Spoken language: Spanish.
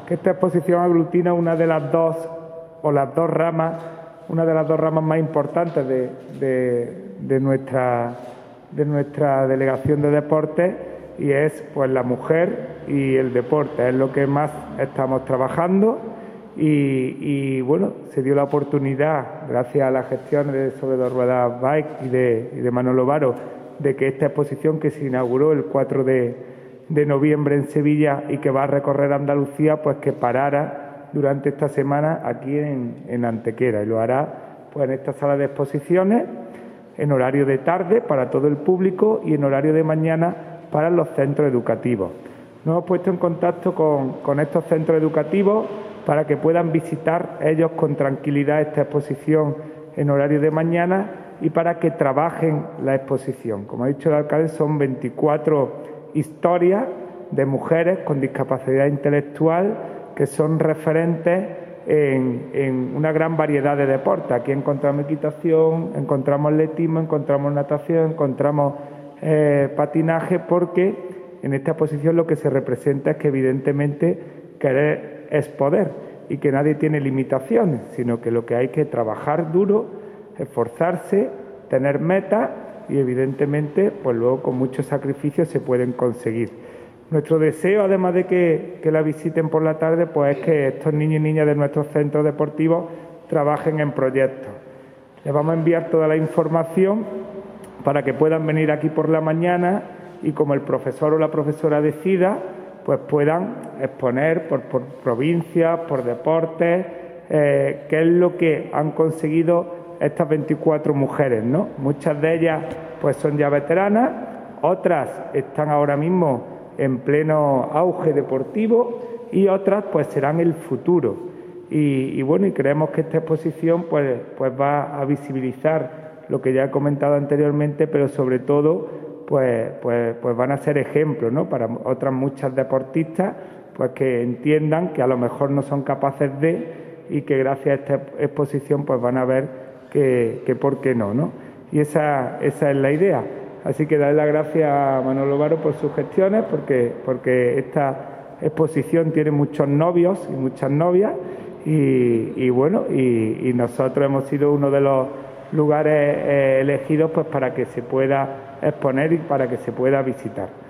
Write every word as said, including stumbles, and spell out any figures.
que esta exposición aglutina una de las dos, o las dos ramas, una de las dos ramas más importantes de, de, de, nuestra, de nuestra delegación de deportes, y es pues la mujer y el deporte, es lo que más estamos trabajando. Y, y bueno, se dio la oportunidad, gracias a la gestión de Sobre dos Ruedas Bike y de, y de Manolo Varo, de que esta exposición, que se inauguró el cuatro de noviembre en Sevilla y que va a recorrer Andalucía, pues que parara durante esta semana aquí en, en Antequera, y lo hará pues en esta sala de exposiciones en horario de tarde para todo el público y en horario de mañana para los centros educativos. Nos hemos puesto en contacto con, con estos centros educativos para que puedan visitar ellos con tranquilidad esta exposición en horario de mañana y para que trabajen la exposición. Como ha dicho el alcalde, son veinticuatro historias de mujeres con discapacidad intelectual que son referentes en, en una gran variedad de deportes. Aquí encontramos equitación, encontramos atletismo, encontramos natación, encontramos eh, patinaje, porque en esta exposición lo que se representa es que evidentemente querer es poder y que nadie tiene limitaciones, sino que lo que hay que trabajar duro, esforzarse, tener metas y evidentemente pues luego con mucho sacrificio se pueden conseguir. Nuestro deseo, además de que, que la visiten por la tarde, pues es que estos niños y niñas de nuestros centros deportivos trabajen en proyectos. Les vamos a enviar toda la información para que puedan venir aquí por la mañana y, como el profesor o la profesora decida, pues puedan exponer por, por provincias, por deportes, eh, qué es lo que han conseguido estas veinticuatro mujeres, ¿no? Muchas de ellas pues son ya veteranas, otras están ahora mismo en pleno auge deportivo y otras pues serán el futuro. Y, y bueno, y creemos que esta exposición pues, pues va a visibilizar lo que ya he comentado anteriormente, pero sobre todo pues, pues, pues van a ser ejemplos, ¿no?, para otras muchas deportistas, pues que entiendan que a lo mejor no son capaces de, y que gracias a esta exposición pues van a ver que, que por qué no, ¿no? Y esa, esa es la idea. Así que darle las gracias a Manolo Varo por sus gestiones, porque, porque esta exposición tiene muchos novios y muchas novias, y, y bueno, y, y nosotros hemos sido uno de los lugares eh, elegidos pues para que se pueda exponer y para que se pueda visitar.